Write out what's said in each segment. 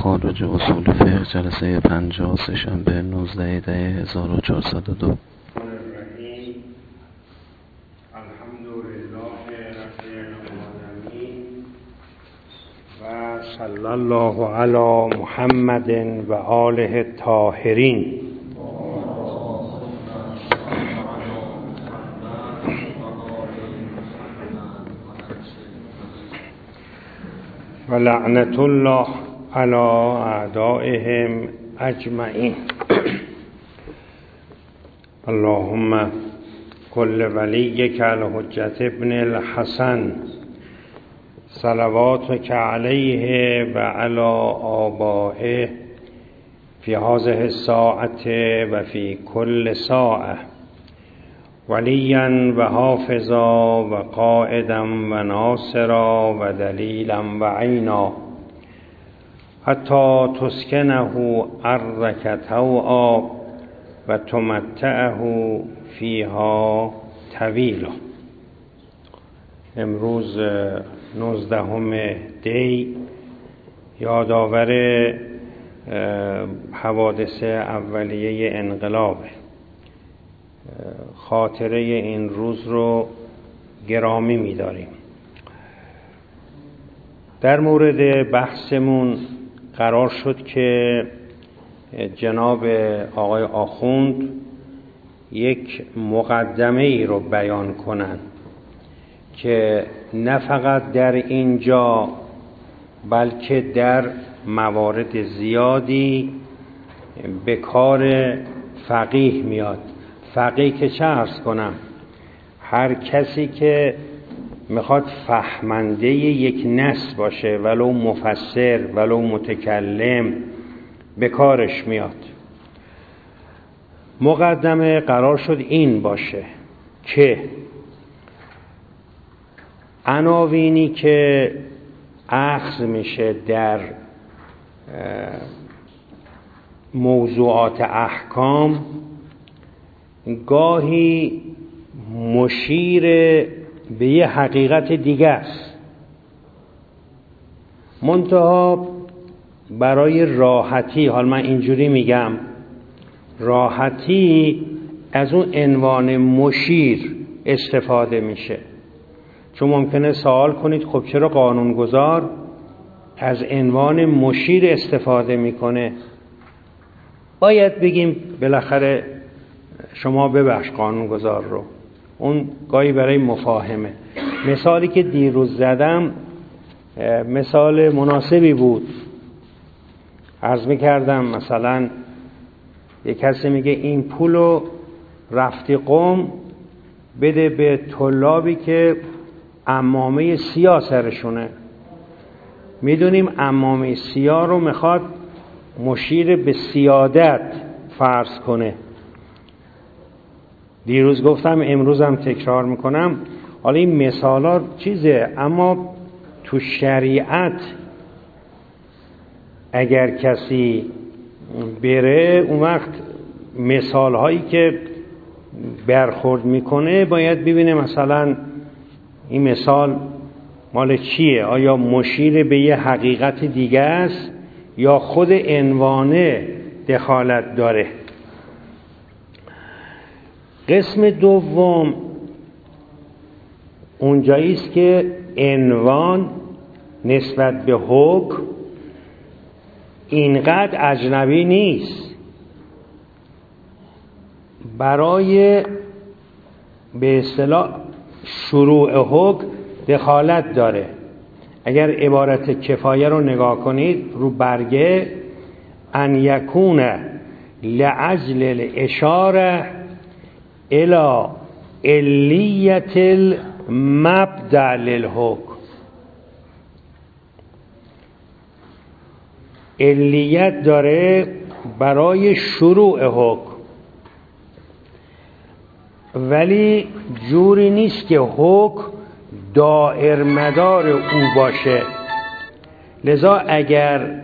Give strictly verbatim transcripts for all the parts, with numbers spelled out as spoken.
مخارج اصول فقه جلسه پنجاه سه‌شنبه نوزده دی هزار و چهارصد و دو. الحمد لله رب العالمین و صلی الله علی محمد و آله الطاهرین. و لعنت الله علی اعدائهم اجمعین. اللهم کل ولیک الحجة ابن الحسن صلواتک علیه و علی آبائه فی هذه الساعة و فی کل ساعة ولیا و حافظا و قائدا و ناصرا و دلیلا و عینا حتی تسکنه ارضک طوعا و تمتعه فیها طویلا. امروز نوزدهم دی یادآور حوادث اولیه انقلاب. خاطره این روز رو گرامی می‌داریم. در مورد بحثمون قرار شد که جناب آقای آخوند یک مقدمه ای رو بیان کنند که نه فقط در اینجا بلکه در موارد زیادی به کار فقیه میاد. فقیه که چه عرض کنم؟ هر کسی که میخواد فهمنده یک نص باشه، ولو مفسر ولو متکلم، به کارش میاد. مقدمه قرار شد این باشه که عناوینی که اخذ میشه در موضوعات احکام گاهی مشیر به یه حقیقت دیگه است، منتها برای راحتی، حال من اینجوری میگم، راحتی از اون عنوان مشیر استفاده میشه. چون ممکنه سوال کنید خب چرا قانونگذار از عنوان مشیر استفاده میکنه؟ باید بگیم بالاخره شما ببخش قانونگذار رو، اون گاهی برای مفاهمه. مثالی که دیروز زدم مثال مناسبی بود. عرض میکردم مثلا یک کسی میگه این پولو رفتی قم بده به طلابی که عمامه سیاه سرشونه. میدونیم عمامه سیاه رو میخواد مشیر به سیادت فرض کنه. دیروز گفتم، امروزم تکرار میکنم، حالا این مثال ها چیزه، اما تو شریعت اگر کسی بره اون وقت مثال هایی که برخورد میکنه باید ببینه مثلا این مثال مال چیه؟ آیا مشیر به یه حقیقت دیگه است یا خود عنوانه دخالت داره؟ قسم دوم اونجایی است که عنوان نسبت به حکم اینقدر اجنبی نیست، برای به اصطلاح شروع حکم دخالت داره. اگر عبارت کفایه رو نگاه کنید رو برگه، ان یکون لعجل الاشاره الى علیت المبدأ للحکم. علیت داره برای شروع حکم، ولی جوری نیست که حکم دائر مدار او باشه. لذا اگر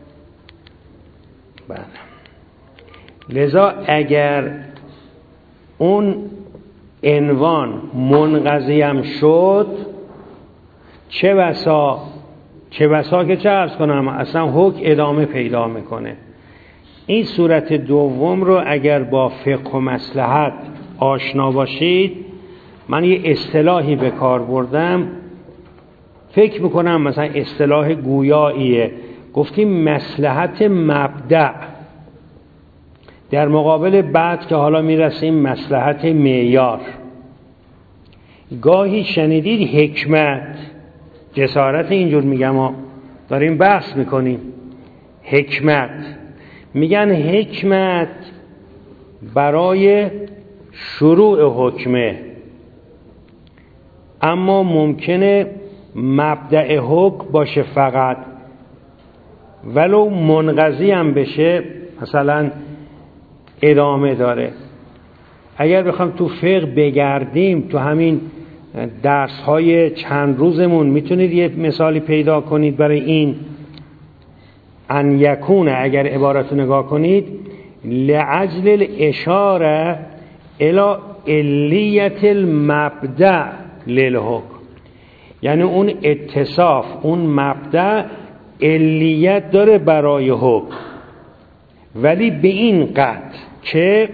لذا اگر اون عنوان منقضی هم شد، چه بسا چه بسا که چه عرض کنم اصلا حکم ادامه پیدا میکنه. این صورت دوم رو اگر با فقه و مصلحت آشنا باشید، من یه اصطلاحی به کار بردم، فکر میکنم مثلا اصطلاح گویاییه، گفتیم مصلحت مبدأ در مقابل بعد که حالا میرسیم مصلحت معیار. گاهی شنیدید حکمت، جسارت اینجور میگم ها، داریم بحث میکنیم، حکمت میگن حکمت برای شروع حکمه، اما ممکنه مبدأ حکم باشه فقط، ولو منقضی هم بشه مثلا ادامه داره. اگر بخوام تو فقه بگردیم، تو همین درس های چند روزمون میتونید یه مثالی پیدا کنید برای این. ان یکونه، اگر عبارت نگاه کنید، لعجل الاشاره الى علیت المبدأ للحکم، یعنی اون اتصاف، اون مبدأ علیت داره برای حکم، ولی به این قطع که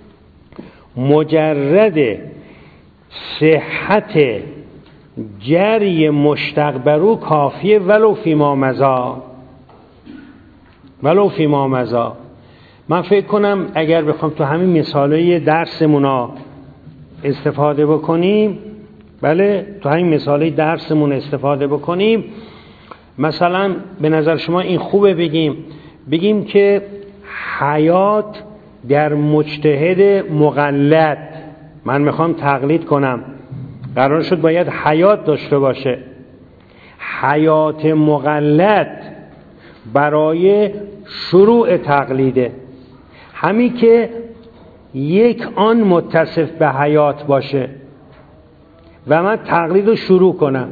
مجرد صحت جری مشتق برو کافیه، ولو فیما مضا، ولو فیما مضا. من فکر کنم اگر بخوام تو همین مثالای درسمونا استفاده بکنیم، بله تو همین مثالای درسمون استفاده بکنیم، مثلا به نظر شما این خوبه بگیم بگیم که حیات در مجتهد مقلد، من میخوام تقلید کنم، قرار شد باید حیات داشته باشه، حیات مقلد برای شروع تقلیده، همین که یک آن متصف به حیات باشه و من تقلید رو شروع کنم.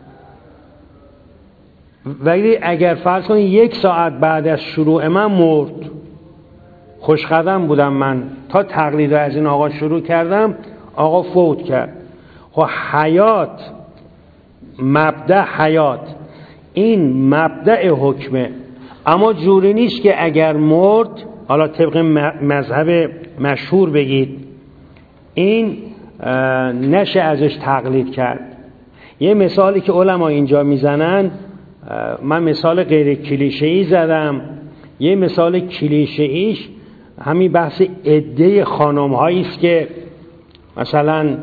ولی اگر فرض کنید یک ساعت بعد از شروع من مرد، خوشقدم بودم من، تا تقلید رو از این آقا شروع کردم، آقا فوت کرد. خب حیات، مبدأ حیات، این مبدأ حکمه، اما جوری نیست که اگر مرد، حالا طبق مذهب مشهور بگید، این نشه ازش تقلید کرد. یه مثالی که علما اینجا میزنن، من مثال غیر کلیشه‌ای زدم، یه مثال کلیشه‌ایش همین بحث عده خانم هایی است که مثلا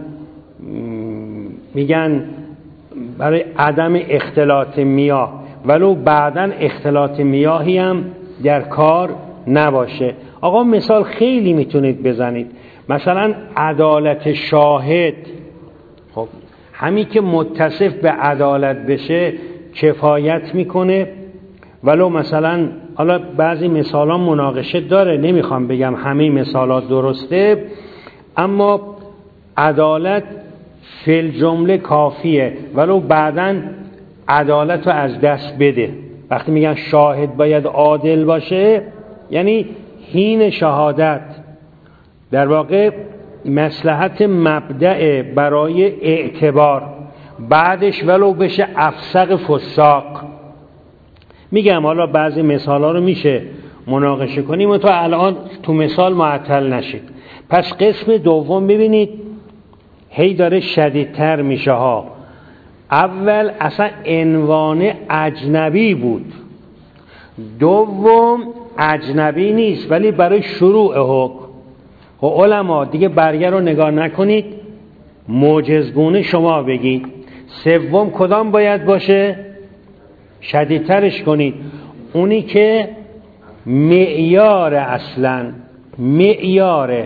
میگن برای عدم اختلاط میاه، ولو بعدن اختلاط میاهی هم در کار نباشه. آقا مثال خیلی میتونید بزنید، مثلا عدالت شاهد، خب همین که متصف به عدالت بشه کفایت میکنه، ولو مثلا حالا بعضی مثالا مناقشه داره، نمیخوام بگم همه مثالات درسته، اما عدالت فی الجمله کافیه، ولو بعدن عدالت رو از دست بده. وقتی میگن شاهد باید عادل باشه، یعنی حین شهادت در واقع مصلحت مبدأ برای اعتبار، بعدش ولو بشه افسق فساق. میگم حالا بعضی مثالا رو میشه مناقشه کنیم و تا الان تو مثال معطل نشید. پس قسم دوم ببینید هی داره شدیدتر میشه ها. اول اصلا عنوان اجنبی بود، دوم اجنبی نیست ولی برای شروع حکم. و علما دیگه برگر رو نگاه نکنید، معجزگونه شما بگید. سوم کدام باید باشه؟ شدیدترش کنید، اونی که معیار، اصلا معیاره.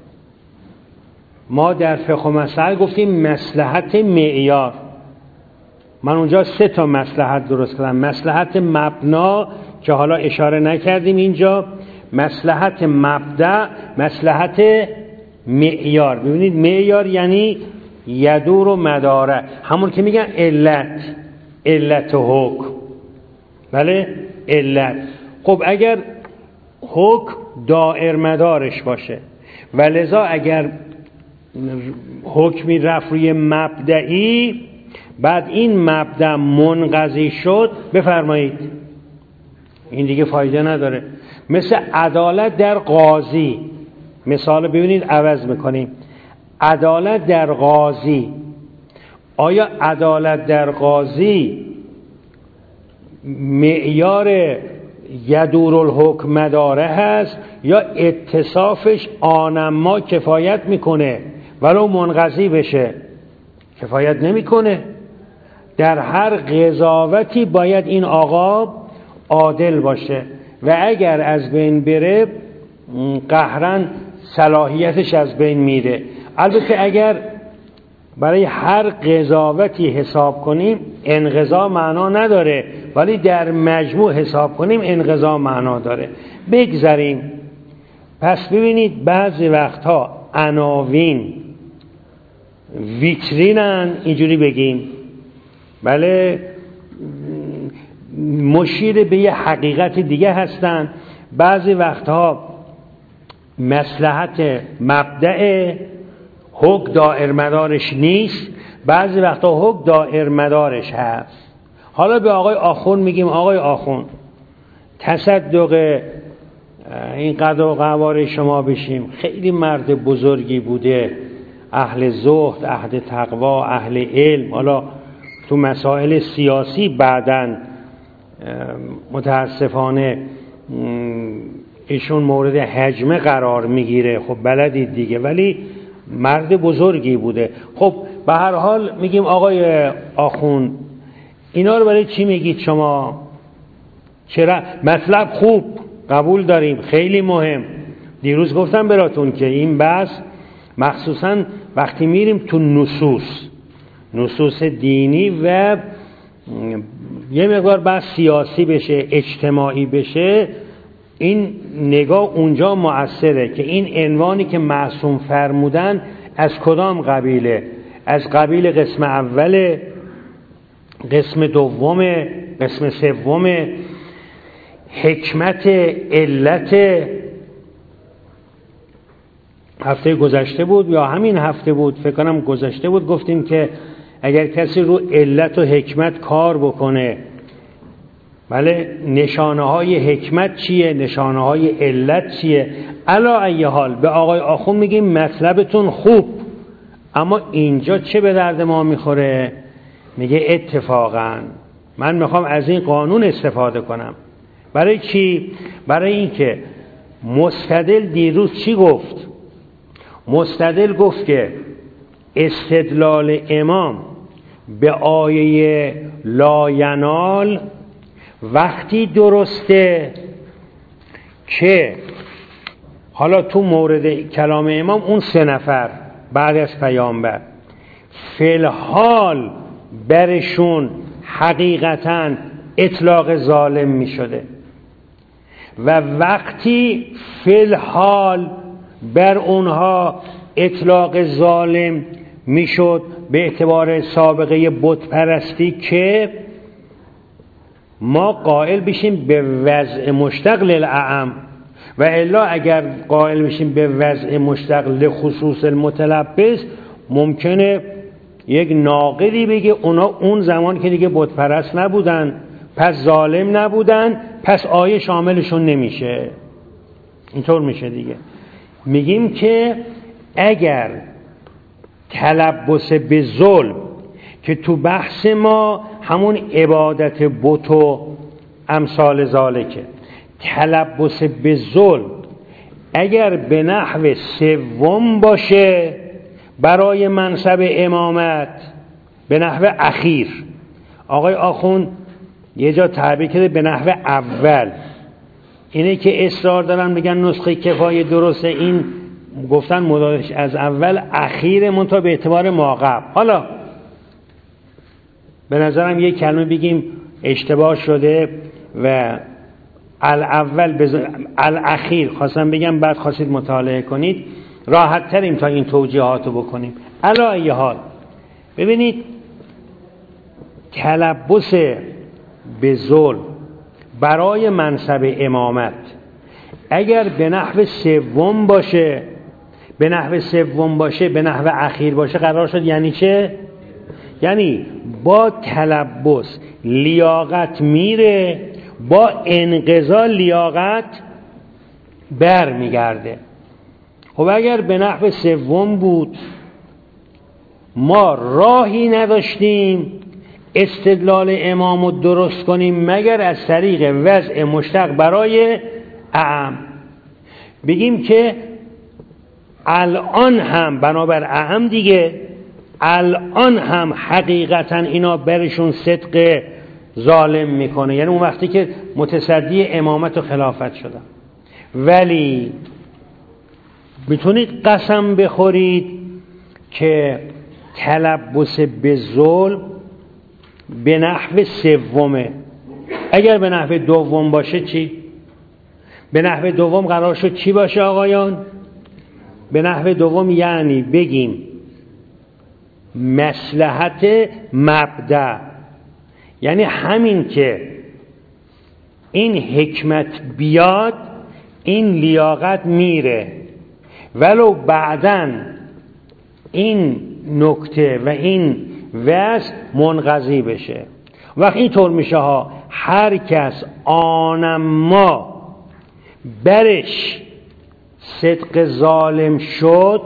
ما در فقه و مسائل گفتیم مصلحت معیار، من اونجا سه تا مصلحت درست کردم. مصلحت مبنا که حالا اشاره نکردیم اینجا، مصلحت مبدأ، مصلحت معیار. ببینید معیار یعنی یدور و مداره، همون که میگن علت، علت حکم، بله علت. خب اگر حکم دائر مدارش باشه و لذا اگر حکمی رفت روی مبدئی، بعد این مبدأ منقضی شد، بفرمایید این دیگه فایده نداره. مثل عدالت در قاضی، مثال ببینید عوض میکنیم. عدالت در قاضی، آیا عدالت در قاضی معیار یدورالحکم مداره هست یا اتصافش آنما کفایت میکنه ولو منقضی بشه؟ کفایت نمیکنه. در هر قضاوتی باید این آقا عادل باشه و اگر از بین بره قهرن صلاحیتش از بین میره. البته اگر برای هر قضاوتی حساب کنیم انقضا معنا نداره، ولی در مجموع حساب کنیم انقضا معنا داره. بگذاریم. پس ببینید بعضی وقتها عناوین ویترینن، اینجوری بگیم، بله، مشیر به یه حقیقت دیگه هستن. بعضی وقتها مصلحت مبدأ حکم دائر مدارش نیست، بعضی وقتا حکم دائر مدارش هست. حالا به آقای آخوند میگیم آقای آخوند تصدق این قضا و قواره شما بشیم، خیلی مرد بزرگی بوده، اهل زهد، اهل تقوا، اهل علم. حالا تو مسائل سیاسی بعداً متاسفانه ایشون مورد هجمه قرار میگیره، خب بلدید دیگه، ولی مرد بزرگی بوده. خب به هر حال میگیم آقای آخوند اینا رو برای چی میگید شما؟ چرا؟ مطلب خوب قبول داریم، خیلی مهم. دیروز گفتم براتون که این بحث مخصوصا وقتی میریم تو نصوص نصوص دینی و یه مقدار بحث سیاسی بشه، اجتماعی بشه، این نگاه اونجا مؤثره که این عنوانی که معصوم فرمودن از کدام قبیله؟ از قبیل قسم اول، قسم دوم، قسم سوم، حکمت، علت. هفته گذشته بود یا همین هفته بود، فکر کنم گذشته بود، گفتیم که اگر کسی رو علت و حکمت کار بکنه، بله، نشانه های حکمت چیه، نشانه های علت چیه. علی ای حال به آقای آخوند میگیم مطلبتون خوب، اما اینجا چه به درد ما میخوره؟ میگه اتفاقا من میخوام از این قانون استفاده کنم. برای چی؟ برای اینکه مستدل دیروز چی گفت؟ مستدل گفت که استدلال امام به آیه لا ینال وقتی درسته که حالا تو مورد کلام امام اون سه نفر بعد از پیامبر فی الحال برشون حقیقتاً اطلاق ظالم می شده و وقتی فی الحال بر اونها اطلاق ظالم می شد به اعتبار سابقه بت پرستی که ما قائل بشیم به وضع مشتق للأعم، و الا اگر قائل بشیم به وضع مشتق لخصوص المتلبس ممکنه یک ناقلی بگه اونا اون زمان که دیگه بت پرست نبودن پس ظالم نبودن پس آیه شاملشون نمیشه. اینطور میشه دیگه. میگیم که اگر تلبس به ظلم که تو بحث ما همون عبادت بت و امثال ذالکه، تلبس به ظلم اگر به نحو سوم باشه برای منصب امامت، به نحو اخیر، آقای آخوند یه جا تعبیر کرده به نحو اول، اینه که اصرار دارن بگن نسخه کفایه درسته، این گفتن مدارش از اول اخیر منتها به اعتبار ماقب. حالا به نظرم یک کلمه بگیم اشتباه شده و الاول بز... الاخیر خواستم بگم، بعد خواستید مطالعه کنید، راحت تریم تا این توجیهاتو بکنیم. علی ای حال ببینید تلبس به ظلم برای منصب امامت اگر به نحو سوم باشه، به نحو سوم باشه، به نحو اخیر باشه، قرار شد یعنی چه؟ یعنی با تلبس لیاقت میره، با انقضا لیاقت بر میگرده. خب اگر به نحو سوم بود ما راهی نداشتیم استدلال امام رو درست کنیم مگر از طریق وضع مشتق برای اعم. بگیم که الان هم بنابر اعم دیگه، الان هم حقیقتا اینا برشون صدق ظالم میکنه، یعنی اون وقتی که متصدی امامت و خلافت شدن، ولی میتونید قسم بخورید که تلبس به ظلم به نحو سومه. اگر به نحو دوم باشه چی؟ به نحو دوم قرار شد چی باشه آقایان؟ به نحو دوم یعنی بگیم مصلحت مبدأ، یعنی همین که این حکمت بیاد این لیاقت میره، ولو بعداً این نکته و این وصف منقضی بشه. وقت اینطور میشه ها، هر کس آنما برش صدق ظالم شد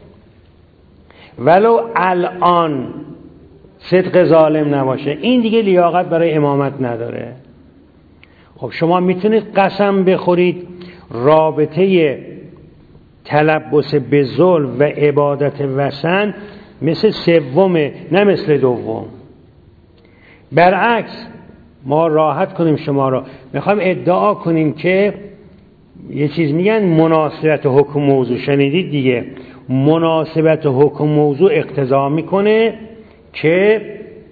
ولو الان صدق ظالم نباشه، این دیگه لیاقت برای امامت نداره. خب شما میتونید قسم بخورید رابطه تلبس به ظلم و عبادت وثن مثل سومه نه مثل دوم. برعکس ما راحت کنیم شما را، میخوایم ادعا کنیم که یه چیز میگن مناسبت حکم موضوع، شنیدید دیگه، مناسبت حکم موضوع اقتضا میکنه که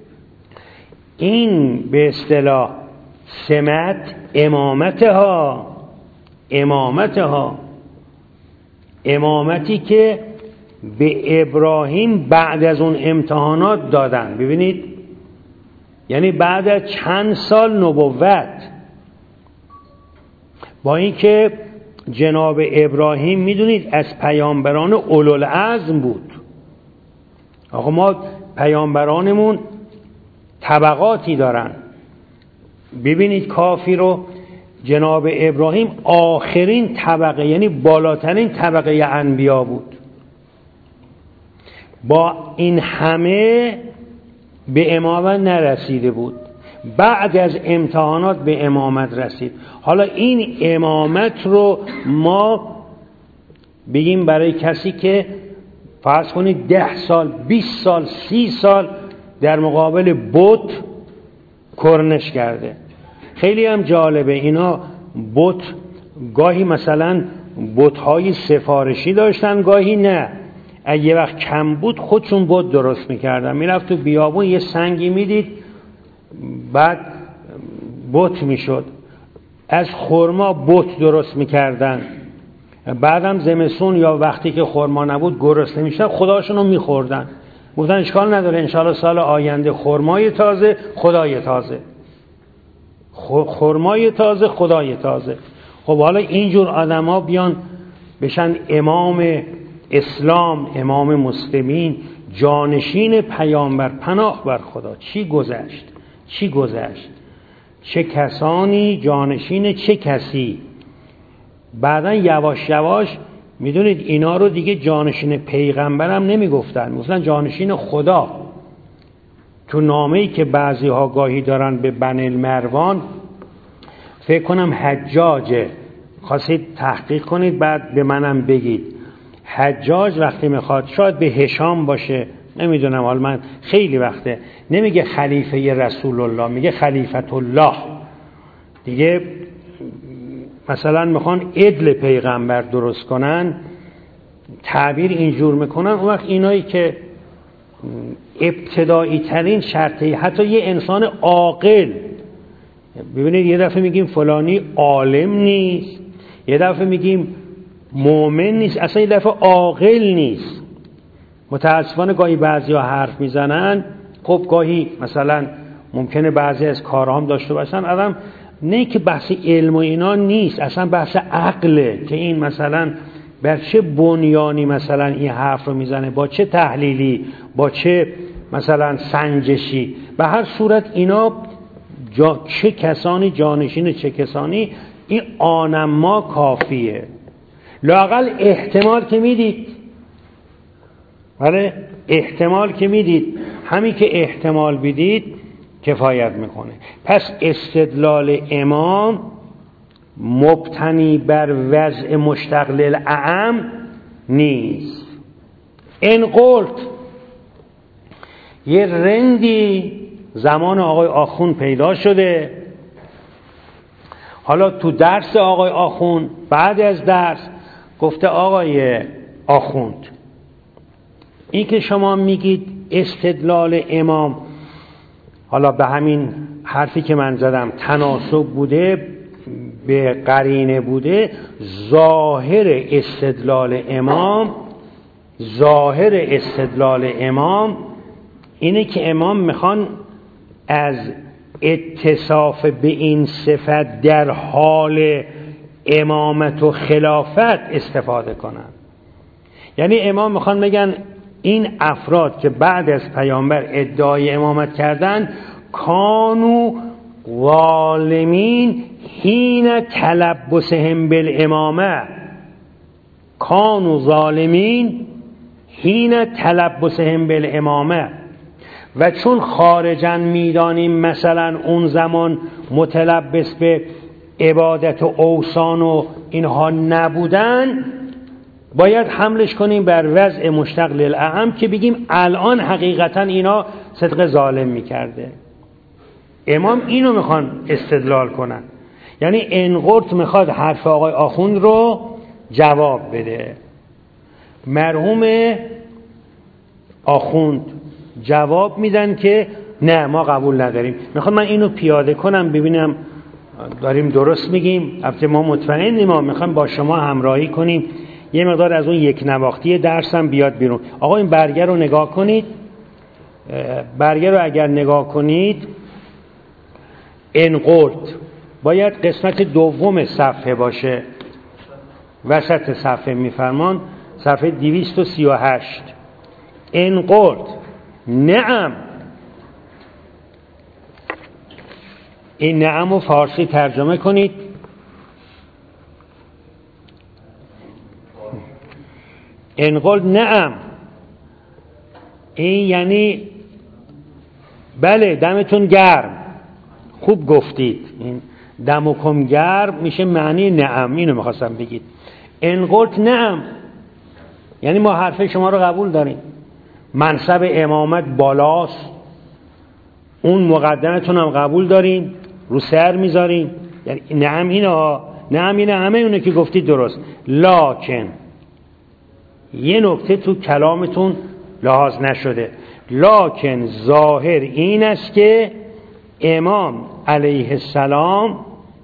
این به اصطلاح سمت امامتها امامتها امامتی که به ابراهیم بعد از اون امتحانات دادن. ببینید یعنی بعد از چند سال نبوت، با اینکه جناب ابراهیم میدونید از پیامبران اولوالعزم بود. آقا ما پیامبرانمون طبقاتی دارن. ببینید کافی رو، جناب ابراهیم آخرین طبقه یعنی بالاترین طبقه انبیا بود. با این همه به امامت نرسیده بود، بعد از امتحانات به امامت رسید. حالا این امامت رو ما بگیم برای کسی که فرض کنید ده سال بیست سال سی سال در مقابل بت کرنش کرده. خیلی هم جالبه اینا بت گاهی مثلا بت‌های سفارشی داشتن گاهی نه، اگه یه وقت کم بود خودشون بت درست میکردن. میرفت تو بیابون یه سنگی میدید بعد بت میشد. از خرما بت درست میکردن، بعدم زمستون یا وقتی که خرما نبود گرسنه میشدن خداشونو میخوردن. گفتن اشکال نداره انشالله سال آینده خرمای تازه خدای تازه، خرمای تازه خدای تازه. خب حالا اینجور آدم ها بیان بشن امام اسلام، امام مسلمین، جانشین پیامبر، پناه بر خدا. چی گذشت چی گذشت چه کسانی جانشین چه کسی. بعدن یواش یواش میدونید اینا رو دیگه جانشین پیغمبرم نمیگفتن، مثلا جانشین خدا. تو نامه‌ای که بعضی ها گاهی دارن به بنی المروان، فکر کنم حجاجه، خواستید تحقیق کنید بعد به منم بگید. حجاج وقتی میخواد، شاید به هشام باشه نمیدونم، حالا من خیلی وقته، نمیگه خلیفه رسول الله، میگه خلیفت الله. دیگه مثلا میخوان عدل پیغمبر درست کنن، تعبیر اینجور میکنن. اون وقت اینایی که ابتدایی ترین شرطی، حتی یه انسان عاقل، ببینید یه دفعه میگیم فلانی عالم نیست، یه دفعه میگیم مؤمن نیست، اصلا یه دفعه عاقل نیست. متاسفانه گاهی بعضی ها حرف میزنن، خب گاهی مثلا ممکنه بعضی از کارها هم داشته باشن، آدم نه که بحث علم و اینا نیست، اصلا بحث عقله که این مثلا بر چه بنیانی مثلا این حرف رو میزنه، با چه تحلیلی، با چه مثلا سنجشی، به هر صورت اینا جا چه کسانی جانشین چه کسانی، این آنما کافیه. لااقل احتمال که میدید، بله احتمال که میدید، همین که احتمال بدید کفایت میکنه. پس استدلال امام مبتنی بر وضع مشتق للاعم نیست. این قلت یه رندی زمان آقای آخوند پیدا شده، حالا تو درس آقای آخوند بعد از درس گفته آقای آخوند این که شما میگید استدلال امام حالا به همین حرفی که من زدم تناسب بوده به قرینه بوده، ظاهر استدلال امام ظاهر استدلال امام اینه که امام میخوان از اتصاف به این صفت در حال امامت و خلافت استفاده کنن. یعنی امام میخوان بگن این افراد که بعد از پیامبر ادعای امامت کردن کانو ظالمین حین تلبسهم بالامامه، کانو ظالمین حین تلبسهم بالامامه، و چون خارجن میدانیم مثلا اون زمان متلبس به عبادت و اوثان و اینها نبودن، باید حملش کنیم بر وضع مشتق للاعم که بگیم الان حقیقتا اینا صدق ظالم میکرده. امام اینو میخوان استدلال کنن، یعنی انقرت میخواد حرف آقای آخوند رو جواب بده. مرحوم آخوند جواب میدن که نه ما قبول نداریم. میخوام من اینو پیاده کنم ببینم داریم درست میگیم. البته ما مطمئنیم، ما میخوام با شما همراهی کنیم یه مقدار از اون یک نواختی درسم بیاد بیرون. آقا این برگه رو نگاه کنید، برگه رو اگر نگاه کنید انقرت باید قسمت دوم صفحه باشه، وسط صفحه میفرمان صفحه دویست و سی و هشت. انقرت نعم، این نعم رو فارسی ترجمه کنید. انقل نعم این یعنی بله دمتون گرم، خوب گفتید، این دمکم گرم میشه معنی نعم، اینو میخواستم بگید. انقلت نعم یعنی ما حرف شما رو قبول داریم، منصب امامت بالاست، اون مقدمتون هم قبول داریم، رو سر میذاریم، یعنی نعم اینا، نعم اینا همه اونه که گفتید درست. لکن یه نکته تو کلامتون لحاظ نشده، لکن ظاهر این است که امام علیه السلام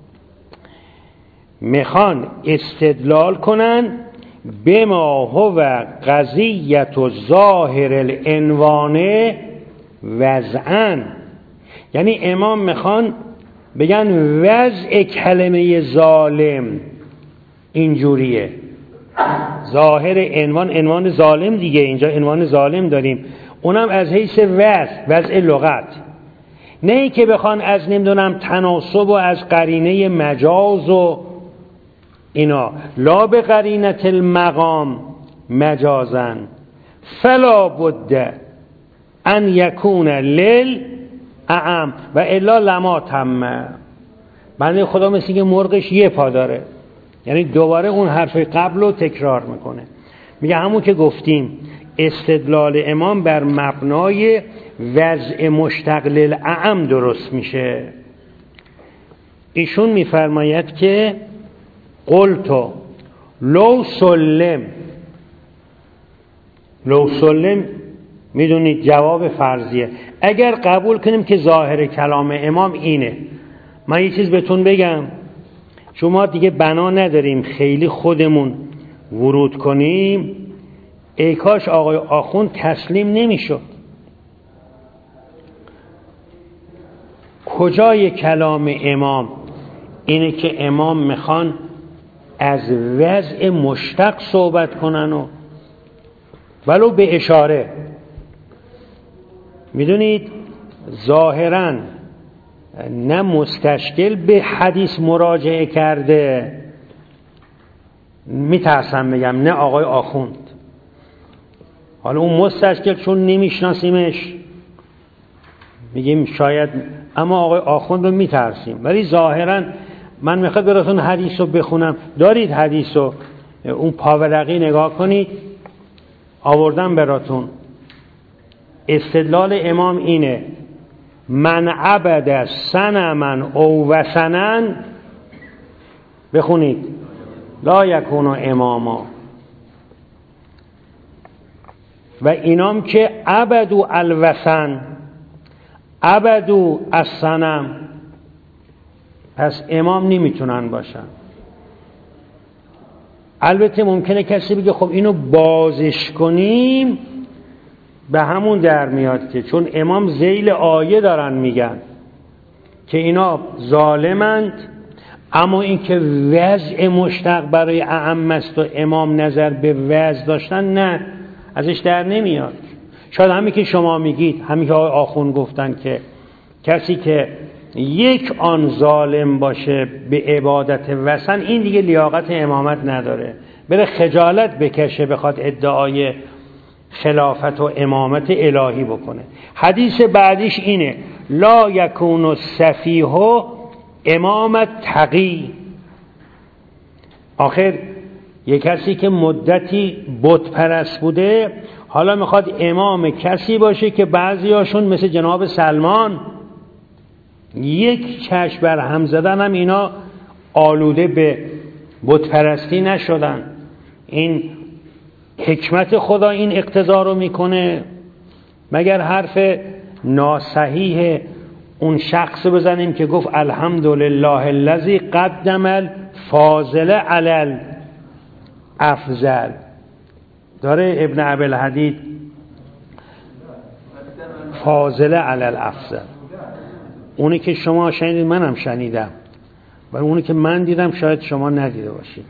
میخوان استدلال کنن به ما هو قضیت و ظاهر العنوان وضعن، یعنی امام میخوان بگن وضع کلمه ظالم اینجوریه، ظاهر عنوان، عنوان ظالم دیگه، اینجا عنوان ظالم داریم، اونم از حیث وضع، وضع لغت، نه ای که بخوان از نمیدونم تناسب و از قرینه مجاز و اینا، لا به قرینت المقام مجازن فلا بد ان یکون لل اعم و الا لما تم. بنده خدا مثل که مرغش یه پا داره، یعنی دوباره اون حرف قبل رو تکرار میکنه، میگه همون که گفتیم استدلال امام بر مبنای وضع مشتق للاعم درست میشه. ایشون میفرماید که قلتو لو سلم، لو سلم میدونید جواب فرضیه، اگر قبول کنیم که ظاهر کلام امام اینه. من یه چیز بهتون بگم، شما دیگه بنا نداریم خیلی خودمون ورود کنیم، ای کاش آقای آخوند تسلیم نمیشد. کجای کلام امام اینه که امام میخوان از وضع مشتق صحبت کنن و ولو به اشاره، میدونید ظاهراً نه مستشکل به حدیث مراجعه کرده، میترسم بگم نه آقای آخوند. حالا اون مستشکل چون نمیشناسیمش میگیم شاید، اما آقای آخوند رو میترسیم. ولی ظاهراً من میخواد براتون حدیث رو بخونم، دارید حدیث رو اون پاورقی نگاه کنید، آوردم براتون. استدلال امام اینه: من عبد صنما او وثنا، بخونید، لا یکون اماما. و اینام که عبدو الوثن عبدو الصنم، پس امام نمیتونن باشن. البته ممکنه کسی بگه خب اینو بازش کنیم، به همون در میاد که چون امام ذیل آیه دارن میگن که اینا ظالمند، اما این که وضع مشتق برای اعم است و امام نظر به وضع داشتن، نه، ازش در نمیاد. شاید همین که شما میگید، همین که آقای آخوند گفتن که کسی که یک آن ظالم باشه به عبادت وثن، این دیگه لیاقت امامت نداره، بره خجالت بکشه بخواد ادعای خلافت و امامت الهی بکنه. حدیث بعدیش اینه: لا یکون السفیه امامت تقی. آخر یک کسی که مدتی بت پرست بوده حالا میخواد امام کسی باشه که بعضیاشون مثل جناب سلمان یک چشم بر هم زدن هم اینا آلوده به بت پرستی نشدن. این حکمت خدا این اقتضا رو میکنه؟ مگر حرف ناصحیح اون شخص بزنیم که گفت الحمدلله الذی قدم الفاضل علی الافضل؟ داره ابن ابوالحدید فاضل علی الافضل، اونی که شما شنیدید منم شنیدم، و اونی که من دیدم شاید شما ندیده باشید.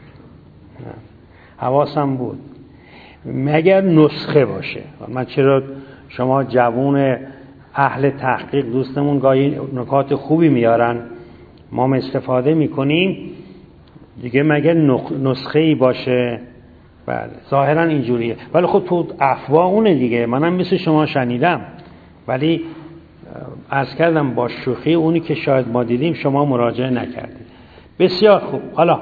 حواسم بود مگر نسخه باشه. من چرا شما جوون اهل تحقیق دوستمون گاهی نکات خوبی میارن، ما هم استفاده میکنیم دیگه، مگر نسخه‌ای باشه؟ بله ظاهرا اینجوریه، ولی خب تو افواه اونه دیگه، منم مثل شما شنیدم، ولی عرض کردم با شوخی اونی که شاید ما دیدیم شما مراجعه نکردید. بسیار خوب. حالا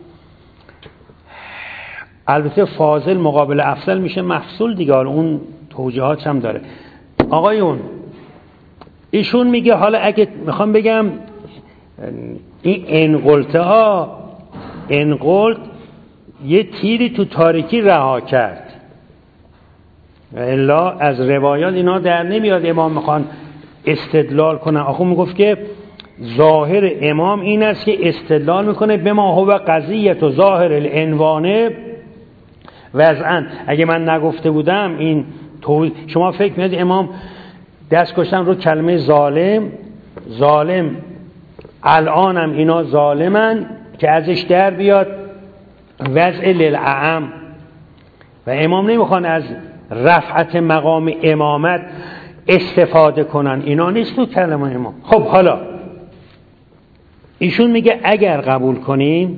البته فاضل مقابل افضل میشه مفصول دیگه، اون توجیهات هم داره. آقایون ایشون میگه حالا اگه میخوام بگم این انقلته ها، انقلت یه تیری تو تاریکی رها کرد، الا از روایات اینا در نمیاد امام میخوان استدلال کنن. آخه میگفت که ظاهر امام این است که استدلال میکنه به ما هو قضیت و ظاهر العنوانه وضعاً. اگه من نگفته بودم این تو شما فکر میاد امام دست کشتن رو کلمه ظالم، ظالم الانم اینا ظالمن که ازش در بیاد وضع للعام، و امام نمیخوان از رفعت مقام امامت استفاده کنن، اینا نیست تو کلمه امام. خب حالا ایشون میگه اگر قبول کنیم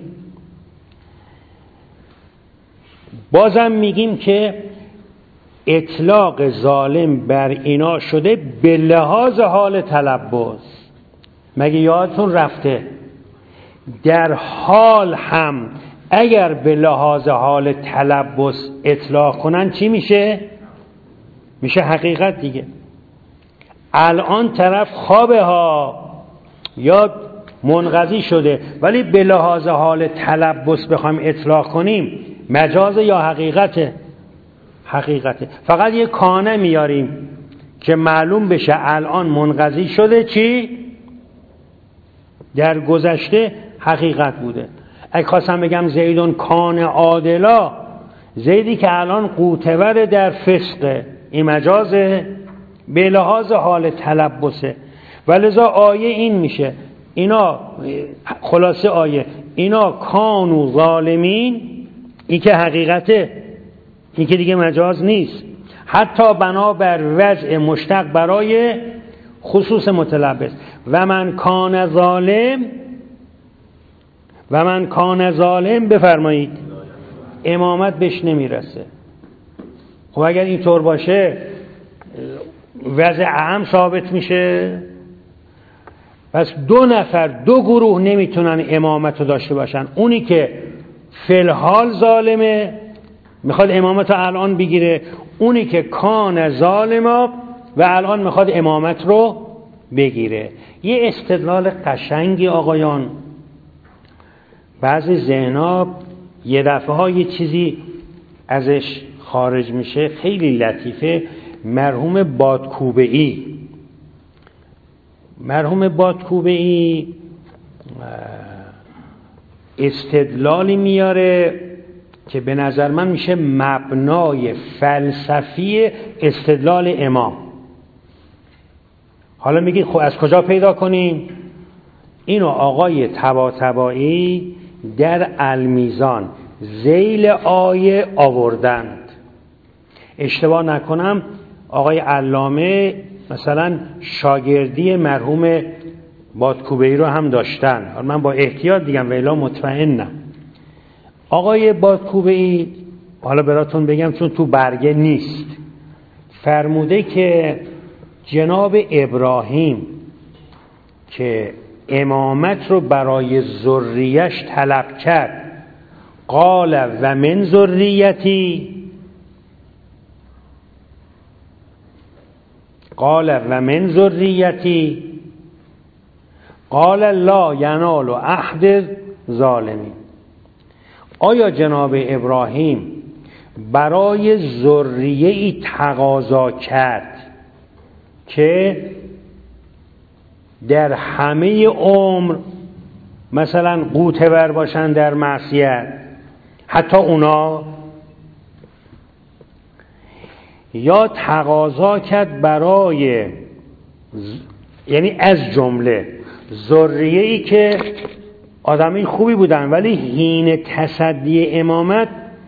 بازم میگیم که اطلاق ظالم بر اینا شده به لحاظ حال تلبس. مگه یادتون رفته در حال هم اگر به لحاظ حال تلبس اطلاق کنن چی میشه؟ میشه حقیقت دیگه. الان طرف خوابه ها یا منقضی شده، ولی به لحاظ حال تلبس بخوایم اطلاق کنیم مجاز یا حقیقته؟ حقیقته. فقط یه کانه میاریم که معلوم بشه الان منقضی شده چی؟ در گذشته حقیقت بوده. اگه خواستم بگم زیدون کان عادلا، زیدی که الان قوتور در فسقه، این مجازه به لحاظ حال تلبسه. ولذا آیه این میشه، اینا خلاصه آیه اینا کانوا ظالمین، این که حقیقته، این که دیگه مجاز نیست. حتی بنابر وضع مشتق برای خصوص متلبس. و من کان ظالم و من کان ظالم بفرمایید امامت بهش نمیرسه. خب اگر اینطور باشه وضع اعم ثابت میشه. پس دو نفر دو گروه نمیتونن امامت رو داشته باشن. اونی که فی الحال ظالمه میخواد امامت رو الان بگیره، اونی که کان ظالما و الان میخواد امامت رو بگیره. یه استدلال قشنگی آقایان، بعضی ذهن‌ها یه دفعه ها یه چیزی ازش خارج میشه، خیلی لطیفه. مرحوم بادکوبه‌ای مرحوم بادکوبه‌ای استدلالی میاره که به نظر من میشه مبنای فلسفی استدلال امام. حالا میگید خب از کجا پیدا کنیم؟ اینو آقای طباطبایی در المیزان ذیل آیه آوردند. اشتباه نکنم آقای علامه مثلا شاگردی مرحوم بادکوبه‌ای رو هم داشتن. من با احتیاط دیگم ویلا مطمئنم. آقای بادکوبه‌ای، حالا براتون بگم چون تو برگه نیست، فرموده که جناب ابراهیم که امامت رو برای ذریه‌اش طلب کرد، قال و من ذریتی، قال و من ذریتی قال لا ینال عهد ظالمین. آیا جناب ابراهیم برای ذریه‌ای تقاضا کرد که در همه عمر مثلا غوطه ور باشن در معصیت، حتی اونا، یا تقاضا کرد برای ز... یعنی از جمله ذریه‌ای که آدمی خوبی بودن ولی حین تصدی امامت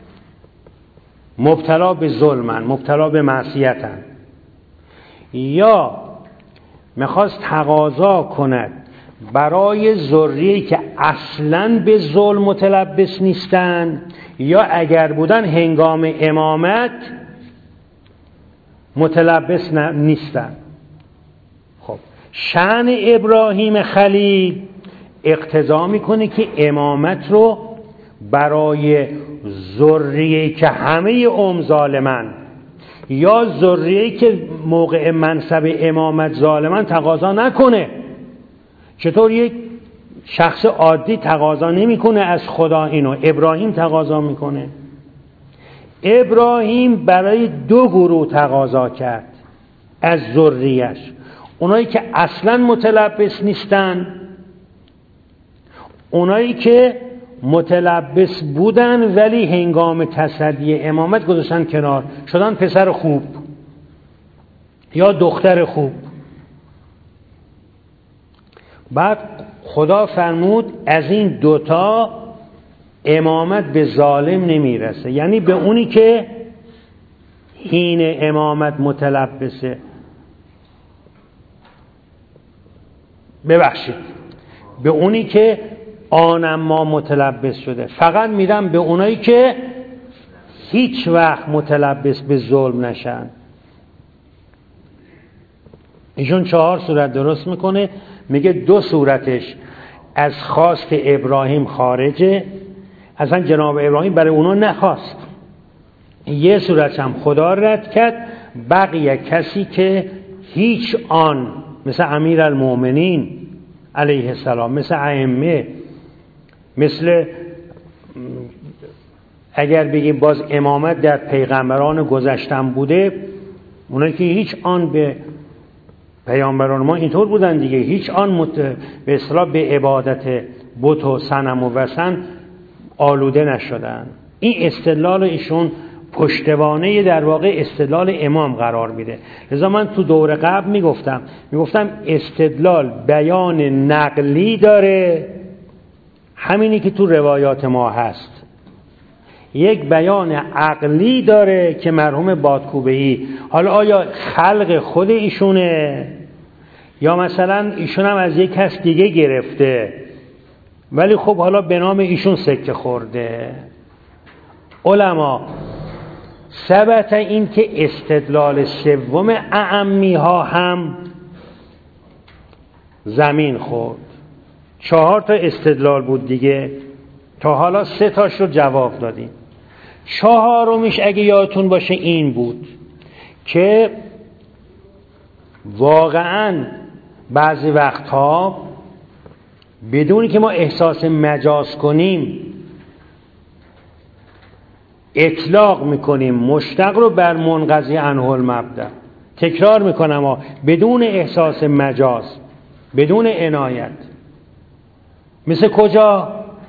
مبتلا به ظلمن، مبتلا به معصیتن، یا میخواست تقاضا کند برای ذریه‌ای که اصلاً به ظلم متلبس نیستن، یا اگر بودن هنگام امامت متلبس نیستن. خب شأن ابراهیم خلیل اقتضا میکنه که امامت رو برای ذریه‌ای که همه عمر ظالمن یا ذریه‌ای که موقع منصب امامت ظالمن تقاضا نکنه. چطور یک شخص عادی تقاضا نمیکنه از خدا، اینو ابراهیم تقاضا میکنه. ابراهیم برای دو گروه تقاضا کرد از ذریه‌اش، اونایی که اصلا متلبس نیستن، اونایی که متلبس بودن ولی هنگام تصدی امامت گذاشتن کنار، شدن پسر خوب یا دختر خوب. بعد خدا فرمود از این دوتا امامت به ظالم نمیرسه، یعنی به اونی که حین امامت متلبسه، ببخشید به اونی که آنم ما متلبس شده، فقط میرم به اونایی که هیچ وقت متلبس به ظلم نشن. ایشون چهار صورت درست میکنه، میگه دو صورتش از خواست ابراهیم خارجه، اصلا جناب ابراهیم برای اونو نخواست. یه صورت هم خدا رد کرد، بقیه کسی که هیچ آن، مثل امیر المؤمنین علیه السلام، مثل ائمه، مثل اگر بگیم باز امامت در پیغمبران گذشتن بوده، اونایی که هیچ آن به پیامبران ما اینطور بودن دیگه، هیچ آن مت... به اصطلاح به عبادت بت و صنم و وثن آلوده نشدن. این استدلال ایشون پشتوانه در واقع استدلال امام قرار میده. لذا من تو دور قبل میگفتم میگفتم استدلال بیان نقلی داره، همینی که تو روایات ما هست، یک بیان عقلی داره که مرحوم بادکوبه‌ای حالا آیا خلق خود ایشونه یا مثلا ایشون هم از یک کس دیگه گرفته ولی خب حالا به نام ایشون سکه خورده؟ علما ثبت این که استدلال سوم اعمی ها هم زمین خورد. چهار تا استدلال بود دیگه، تا حالا سه تاش رو جواب دادیم. چهارمیش اگه یادتون باشه این بود که واقعاً بعضی وقتها بدون که ما احساس مجاز کنیم اطلاق میکنیم مشتق رو بر منقضی عنه المبدأ. تکرار میکنم ها، بدون احساس مجاز، بدون عنایت. مثل کجا؟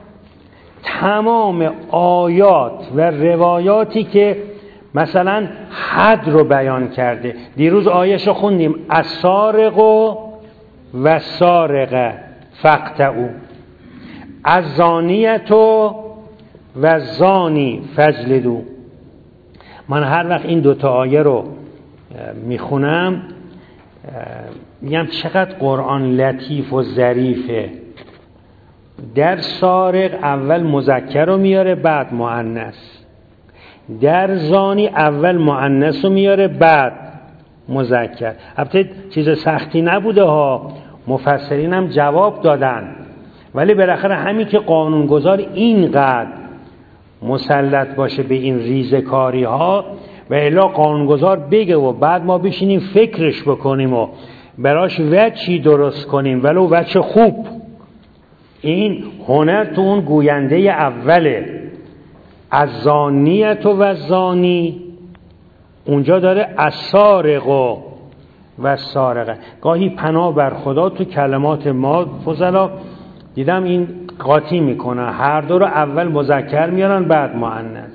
تمام آیات و روایاتی که مثلا حد رو بیان کرده. دیروز آیه‌شو خوندیم، السارق و السارقه فاقطعوا، الزانیة و الزانی فاجلدوا. من هر وقت این دوتا آیه رو میخونم میگم چقدر قرآن لطیف و ظریفه. در سارق اول مذکر رو میاره بعد مؤنث، در زانی اول مؤنث رو میاره بعد مذکر. البته چیز سختی نبوده ها، مفسرین هم جواب دادن، ولی بالاخره همین که قانونگذار اینقدر مسلط باشه به این ریزکاری ها و الا قانونگذار بگه و بعد ما بشینیم فکرش بکنیم و براش وجهی درست کنیم ولو وجه خوب. این هنر تو اون گوینده اوله. از زانیت و زانی اونجا داره السارق و السارقه. گاهی پناه بر خدا تو کلمات ما فضلا دیدم این قاطی میکنه، هر دو رو اول مذکر میارن بعد مؤنث.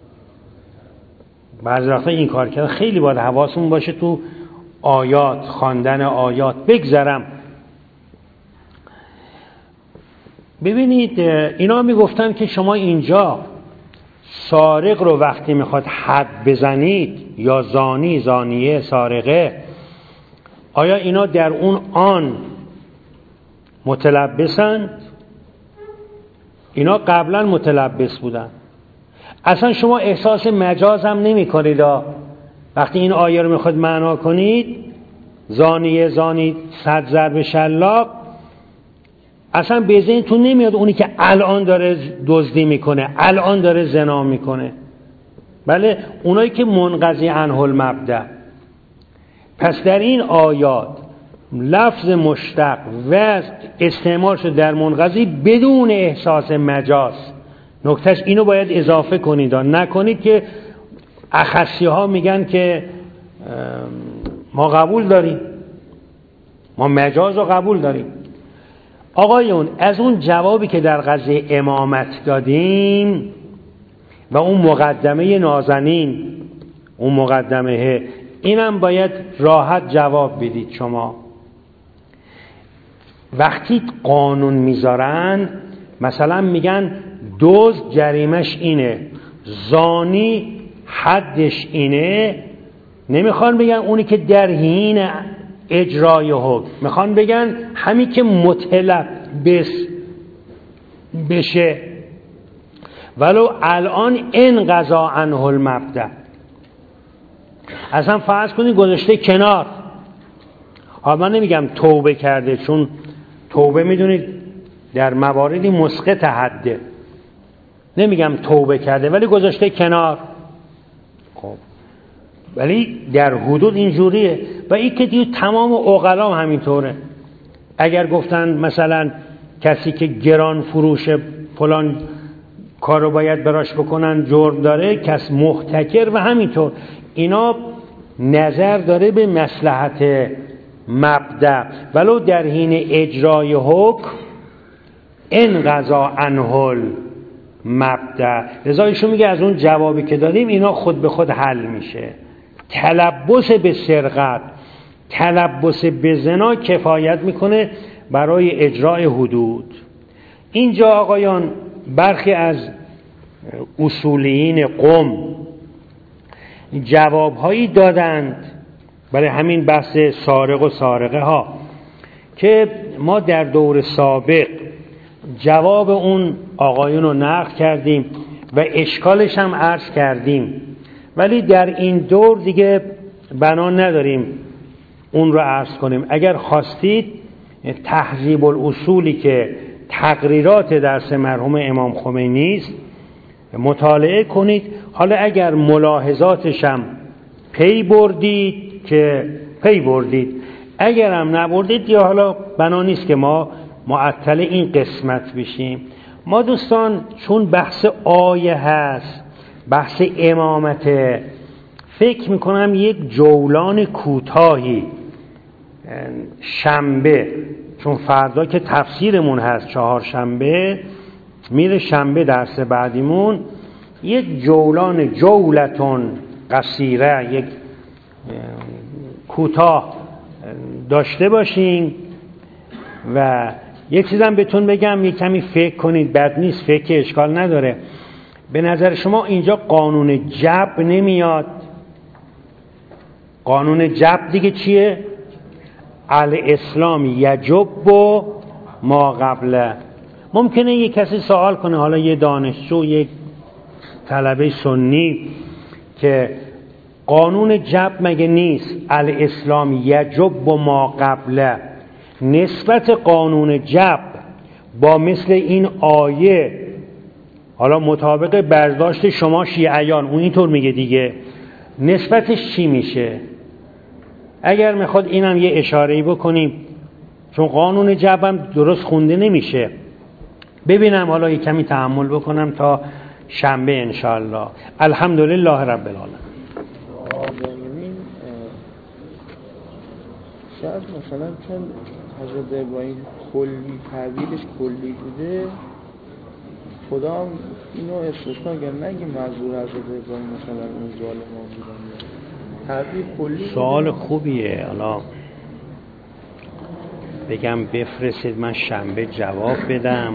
بعضی وقتا این کار کرد. خیلی باید حواسمون باشه تو آیات، خواندن آیات. بگذرم ببینید اینا میگفتن که شما اینجا سارق رو وقتی میخواد حد بزنید یا زانی، زانیه، سارقه، آیا اینا در اون آن متلبسند؟ اینا قبلا متلبس بودن. اصلا شما احساس مجاز هم نمی کنید وقتی این آیه رو میخواد معنا کنید. زانیه، زانی، صد ضرب شلاق، اصلا به ذهنتون نمیاد اونی که الان داره دزدی میکنه، الان داره زنا میکنه. بله، اونایی که منقضی عنه المبدأ. پس در این آیات لفظ مشتق و استعمال شده در منقضی بدون احساس مجاز. نکتهش اینو باید اضافه کنید، نکنید که اخصی ها میگن که ما قبول داریم، ما مجاز رو قبول داریم. آقایون، از اون جوابی که در قضیه امامت دادیم و اون مقدمه نازنین، اون مقدمه، اینم باید راحت جواب بدید. شما وقتی قانون میذارن مثلا میگن دزد جریمش اینه، زانی حدش اینه، نمیخوان بگن اونی که در حین اجرای حکم، میخوان بگن همین که متلبس بشه. ولو الان انقضا عنه المبدأ، اصلا فرض کنید گذاشته کنار. حالا من نمیگم توبه کرده، چون توبه میدونید در مواردی مسقط حده، نمیگم توبه کرده ولی گذاشته کنار. خب ولی در حدود اینجوریه. و این که دیگه تمام عقلا هم همینطوره. اگر گفتن مثلا کسی که گران فروش فلان کارو باید براش بکنن جرم داره، کس محتکر و همینطور، اینا نظر داره به مصلحت مبدأ. ولو در حین اجرای حکم انقضا عنه المبدأ. لذا ایشون میگه از اون جوابی که دادیم اینا خود به خود حل میشه. تلبس به سرقت، تلبس به زنا کفایت میکنه برای اجرای حدود. اینجا آقایان برخی از اصولیین قم جوابهایی دادند برای همین بحث سارق و سارقه ها که ما در دور سابق جواب اون آقایون رو نقل کردیم و اشکالش هم عرض کردیم، ولی در این دور دیگه بنا نداریم اون رو عرض کنیم. اگر خواستید تهذیب الاصولی که تقریرات درس مرحوم امام خمینی است مطالعه کنید. حالا اگر ملاحظاتش هم پی بردید که پی بردید، اگر هم نبردید یا حالا بنا نیست که ما معطل این قسمت بشیم. ما دوستان چون بحث آیه هست، بحث امامته، فکر میکنم یک جولان کوتاهی شنبه، چون فردا که تفسیرمون هست چهارشنبه میره شنبه درس بعدیمون، یک جولان جولتون قصیره، یک کوتاه داشته باشیم. و یک چیزم بهتون بگم، یک کمی فکر کنید، بد نیست، فکر اشکال نداره. به نظر شما اینجا قانون جبر نمیاد؟ قانون جبر دیگه چیه؟ الاسلام یجب و ما قبله. ممکنه یک کسی سوال کنه، حالا یه دانشجو، یک طلبه سنی، که قانون جبر مگه نیست الاسلام یجب و ما قبله؟ نسبت قانون جبر با مثل این آیه، حالا مطابق برداشت شما شیعیان، اون اینطور میگه دیگه، نسبتش چی میشه؟ اگر میخواد اینم یه اشاره‌ای بکنیم، چون قانون جبرم درست خونده نمیشه. ببینم حالا یه کمی تحمل بکنم تا شنبه انشاءالله. الحمدلله رب العالمین. شاید مثلا چون حضرت ابراهیم کلی تعبیرش کلی بوده، خدا هم اینو استثنا کرد، نگیم منظور حضرت ابراهیم مثلا اون ظالمان بودن. تعبیر کلی سوال خوبیه. حالا بگم بفرستید من شنبه جواب بدم،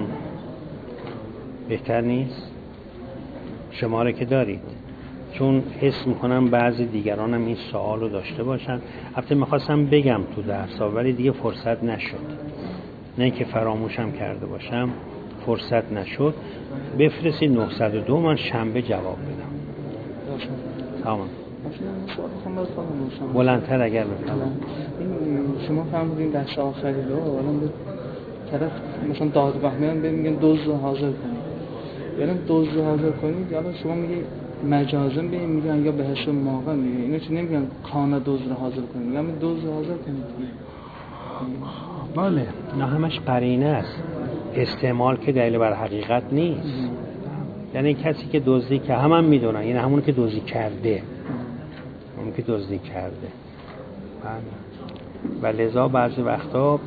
بهتر نیست؟ شماره که دارید، چون حس میکنم بعضی دیگران هم این سوال رو داشته باشن. البته میخواستم بگم تو درس ها ولی دیگه فرصت نشد، نه که فراموشم کرده باشم، فرصت نشد. بفرستید نهصد و دو، من شنبه جواب بدم. تمام. بلندتر اگر بفهمم. شما فهمیدین دست آخری رو الان به طرف مثلا دادگاه میان به میگن دوز رو حاضر کنید، یعنی دوز رو حاضر کنید، یا شما میگی مجازم به میگن یا به حسب موقع میگن، اینا چی نمیگن کانا دوز رو حاضر کنید، یا دوز رو حاضر کنید. بله، نه همش قرینه است. استعمال که دلیل بر حقیقت نیست. یعنی کسی که دزدی که هم هم میدونن، یعنی همون که دزدی کرده، همون که دزدی کرده. و لذا بعضی وقتا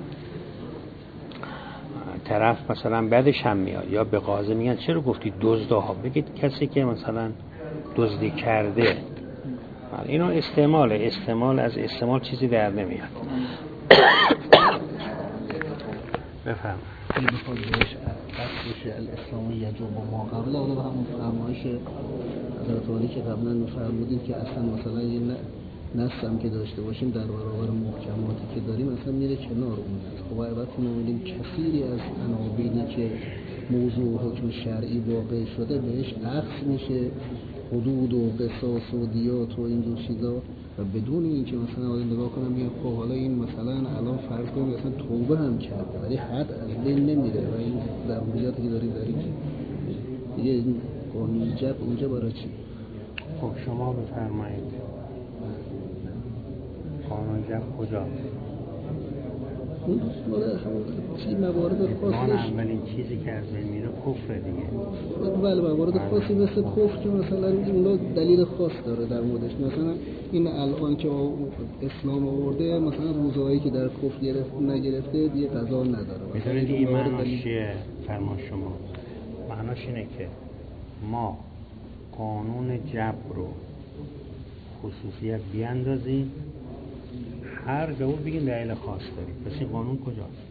طرف مثلا بعدش هم میاد یا به قاضی میگن چرا گفتی دزدها؟ بگید کسی که مثلا دزدی کرده. اینو استعمال استعمال از استعمال چیزی در نمیاد. بفهم. این بخواد بهش بشه الاسلامی یجب و ما قبله، حالا به همون فرمایش حضرت عالی که قبلا فرمودید که اصلا مثلا یه نصم که داشته باشیم در برابر محکماتی که داریم اصلا میره کنار اون نص. خب البته ما می‌بینیم کثیری از عناوینی که موضوع حکم شرعی واقع شده بهش عکس میشه، حدود و قصاص و دیات و این جور چیزا، و بدون اینکه مثلا آدم نگاه کنم میگه خب حالا این مثلا الان فرض کنیم مثلا توبه هم کرده ولی حد از بین نمیره و این ضروریاتی که داریم داریم دیگه این قانون جبر اینجا برای چی؟ خب شما بفرمایید قانون جبر کجا؟ اون مال همون چی موارد خاصش، اولین چیزی که از بین میره کفر دیگه. بله موارد خاصی مثل کفر که مثلا اونا دلیل خاص داره در موردش. مثلا این الان که اسلام آورده مثلا روزهایی که در کفر گرفت نگرفته دیگه قضا نداره. میدونید این معناش چیه؟ فرمان شما معناش اینه که ما قانون جبر رو خصوصیت بیاندازیم، هر جا بگیم دلیل خاص داریم. پس این قانون کجاست؟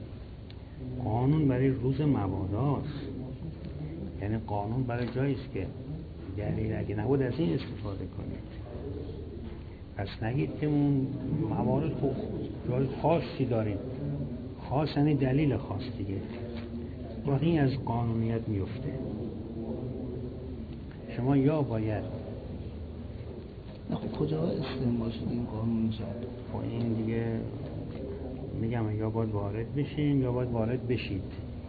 قانون برای روز مباداست. یعنی قانون برای جایی است که دلیل اگه نبود از این استفاده کنید. پس نگید که اون موارد خوب جای خاصی داریم، خاص یعنی دلیل خاص دیگه، وقتی این از قانونیت میفته. شما یا باید خب کجا استعمال شد این قانون جد؟ خب این دیگه میگم یا باید وارد بشین یا باید وارد بشید.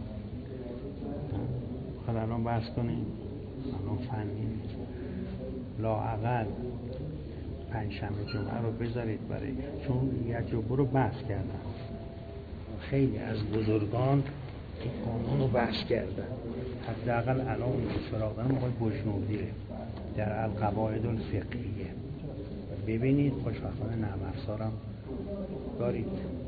خب الان بحث کنیم، الان فنی لااقل پنجشنبه جمعه رو بذارید برای، چون یجوب رو بحث کردن، خیلی از بزرگان این قانون رو بحث کردن. حداقل الان اون سراغ دارم آقای بجنوردیه در القواعد الفقهیه، ببینید خوشبختانه نرم افزارم دارید،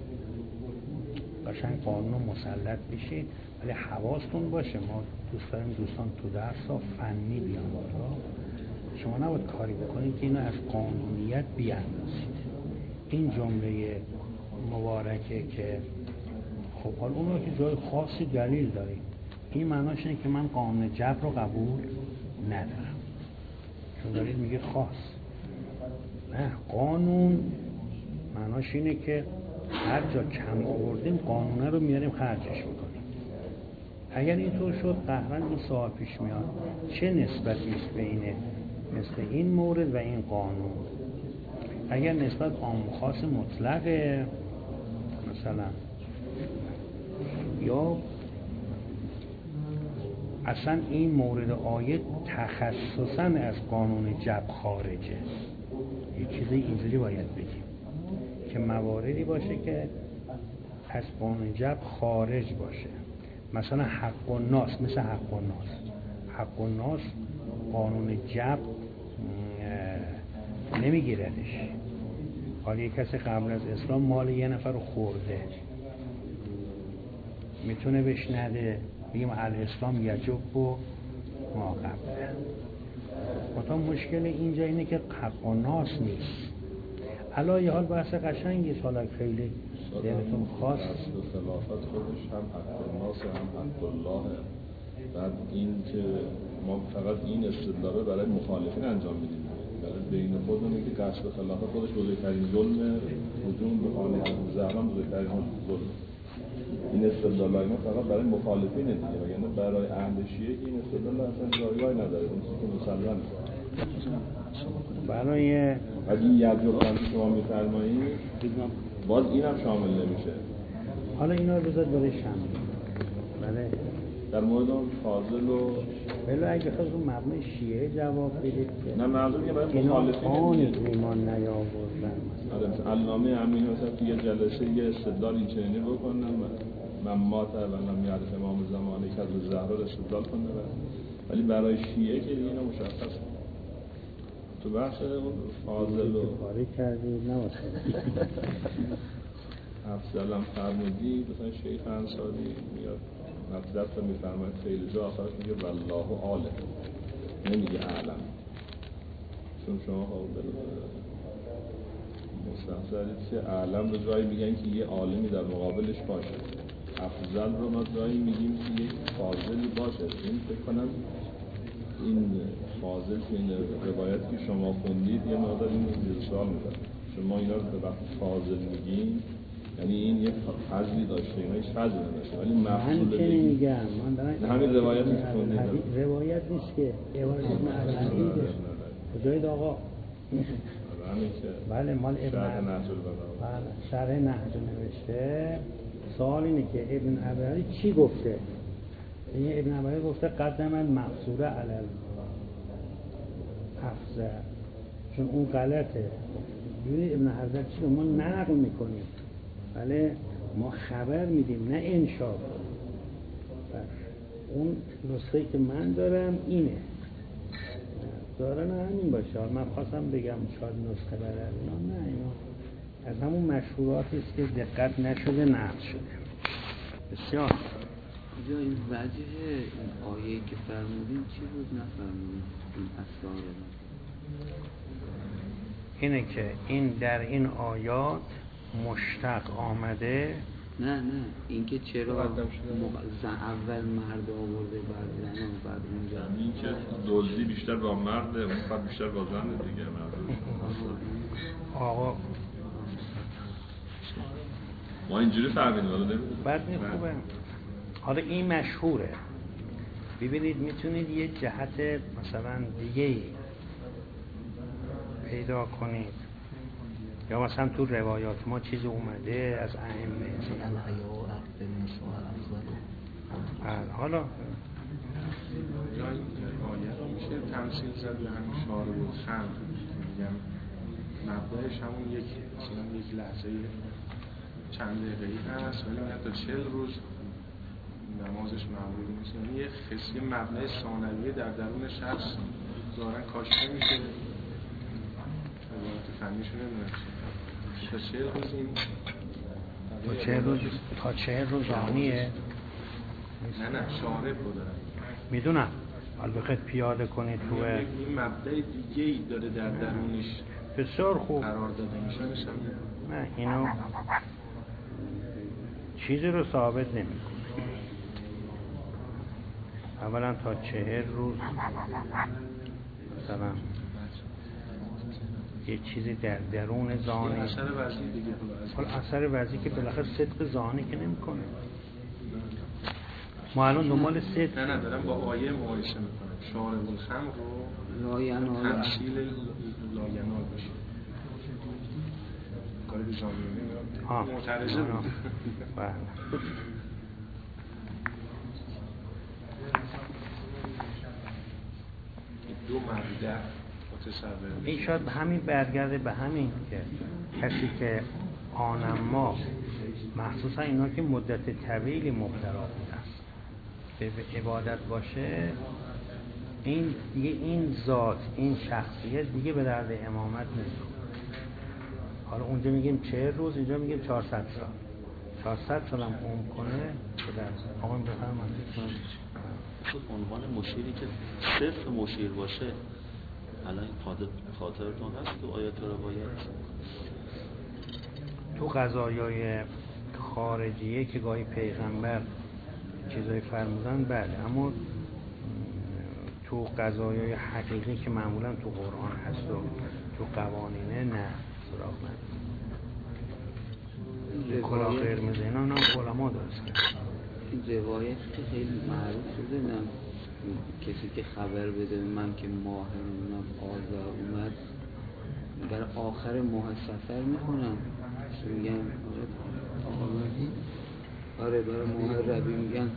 قشنگ قانون رو مسلط بشید. ولی حواستون باشه، ما دوست داریم دوستان تو درس ها فنی بیان بالا، شما نباید کاری بکنید که اینو از قانونیت بیاندازید. این جمله مبارکه که خب حال اون رو که جای خاصی دلیل دارید، این معناش اینه که من قانون جبر رو قبول ندارم، چون دارید میگید خاص. نه، قانون معناش اینه که هر جا کم آوردیم قانونه رو میاریم خرجش میکنیم. اگر اینطور شد قهرن این سوال پیش میاد چه نسبتی است بین مثل این مورد و این قانون؟ اگر نسبت عام و خاص مطلقه مثلا، یا اصلا این مورد آیه تخصصاً از قانون جبر خارجه، یه چیزی اینجوری باید بگیم که مواردی باشه که از قانون جبر خارج باشه. مثلا حق و ناس، مثل حق و ناس حق و ناس قانون جبر نمیگیردش. حالا یک کسی قبل از اسلام مال یه نفر رو خورده، میتونه بهش نده، بگیم الاسلام یجب و ما قبله. منتها مشکل اینجا اینه که حق و ناس نیست. علایه حال بحث قشنگی حالا خیلی دلتون خواست. خلافت خودش هم حق الناس هم حق الله. بعد این که ما فقط این استدلال برای مخالفین انجام میدیم، برای بین خودمون که قصد خلافت خودش بزرگترین ظلم، هجوم به خانه زهران بزرگترین ظلم. این استدلال ما فقط برای مخالفین دیگه، یعنی برای اهل شیعه این استدلال اصلا جایگاهی نداره، اون چیزی که مسلماً برای از این یجوب که شما می‌فرمایید باز اینم شامل نمیشه. حالا اینا رو بذار برای شامل. بله در مورد اون فاضل و بله اگه خواست اون مبنای شیعه جواب بدید نه منظور که برای اینا مخالفین آنی ایمان نیاوردن. مثلا علامه امینی مثلا توی یه جلسه یه استدلال این چنینی بکنن، من مات و لم یعرف امام زمانه که از زهرا استدلال کنه، ولی برای شیعه که دیگه اینا مشخص تو بحث اون فاضل و کاری کردید نباشه افضلم فرمودی مثلا شیخ انصاری میاد مطلب رو میفرماید خیلی جا آخرش میگه والله عالم، نمیگه اعلم، چون شما مستحضرید که اعلم رو جایی میگن که یه عالمی در مقابلش باشه، افضل رو ما جایی میگیم که یک فاضلی باشه. این فکر کنم این فاضل که این روایت که شما خوندید یه مقدار این زیر سوال میبره. شما اینا رو به وقت فاضل میگیم یعنی این یک فضلی داشته، اینا هیچ فضلی نداشته، ولی مفضول من که نمیگم، من دارم همین روایت نیست خوندید، روایت نیست که روایت ابن کجایید آقا؟ بله مال ابن شرح نهج البلاغه. بله شرح نهج نوشته. سوال اینه که ابن عبری چی گفته؟ این ابن عبری گفته قدم المقصوره علی الافضل، چون اون غلطه. ببینید ابن حجر چی ما نقل میکنیم، بله ما خبر میدیم نه انشاء. اون نسخه‌ای که من دارم اینه، دارن همین باشه. من خواستم بگم شاید نسخه برای اینا، نه اینا از همون مشهوراتی است که دقت نشده نقل شده. بسیار اینجا این وجه این آیه‌ای که فرمودین چی بود نفرمودین این اسرار رو؟ اینه که این در این آیات مشتق آمده. نه نه این که چرا مق... اول مرد آورده بعد زن و بعد اونجا این که دزدی بیشتر با مرده، اون خط بیشتر با زنده دیگه. آقا ما اینجوری فهمیدیم حالا نمیدونم. بعد این خوبه. حالا این مشهوره. ببینید میتونید یه جهت مثلا دیگه پیدا کنید یا مثلا تو روایات ما چیز اومده از ائمه حالا یا این آیه رو میشه تمثیل زد به همین شعار بود خمر میگم مبدأش همون یک مثلا یک لحظه چند دقیقه‌ای هست ولی حتی چهل روز نمازش معمول نیست. یعنی یه خصی مبنای ثانویه در درون شخص ظاهرا کاشته میشه. عبارت فنیشو نمیدونم چیه. تا چهل روز این تا چهل روز تا چهل روز آنیه؟ نه نه شارب بوده میدونم حال بخواید پیاده کنید توه این مبدأ دیگه‌ای داره در درونش بسیار خوب قرار داده میشه. نه اینو چیزی رو ثابت نمی‌کنه. اولا تا چهل روز مثلا یه چیزی در درون زانه اثر وضعی دیگه حالا اثر وضعی که بالاخره صدق زانه که نمی‌کنه. ما الان دنبال صدق نه نه دارم با آیه مقایسه میکنم. شارب الخمر رو لاینال تمثیل لاینال بشه کاری به زانه معترضه بود. بله دو مبدأ متصور این شاید به همین برگرده به همین که کسی که آنما مخصوصا اینا که مدت طویلی مبتلا بودن به عبادت باشه این دیگه این ذات این شخصیت دیگه به درد امامت نمیخوره. حالا اونجا میگیم چهل روز اینجا میگیم چهارصد سال چهارصد سال هم عمر کنه به درد آقا این بفرمایید. خود عنوان مشیری که صرف مشیر باشه الان خاطرتون هست تو آیات روایت تو قضایای خارجیه که گاهی پیغمبر چیزای فرمودن بله اما تو قضایای حقیقی که معمولا تو قرآن هست و تو قوانینه نه سراغ نداره. کلاه قرمز اینا نه علما درست کرد. این روایت که خیلی معروف شده نه کسی که خبر بده من که ماه نمیدونم آذر اومد برای آخر ماه سفر میکنم میگن آره برای ماه ربی میگن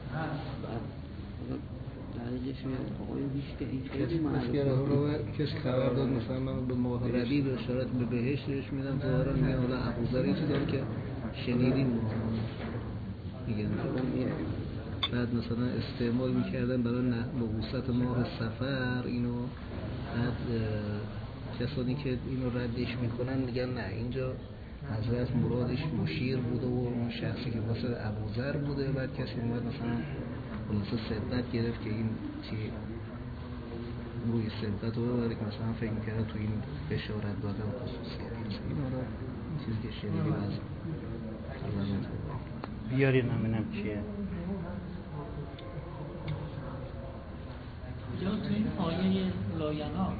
درجه شده آقای بیشتر این خیلی معروف کسی خبر داد مثلا من به ماه ربی به اشارت به بهشتش میدم ظاهرا میگن حالا ابوذر این چیزی که شنیدیم میگن بعد مثلا استعمال میکردن برای نبوست ماه سفر اینو بعد کسانی که اینو ردش میکنن میگن نه اینجا حضرت مرادش مشیر بوده و اون شخصی که واسه ابوذر بوده بعد کسی اومد مثلا خلاصه سبقت گرفت که این چی روی سبقت رو ببره که مثلا فکر میکرده تو این بشارت دادن خصوصیت این آره چیزی که شنیدیم از بیارید من ببینم چیه. یا تو این آیه لاینال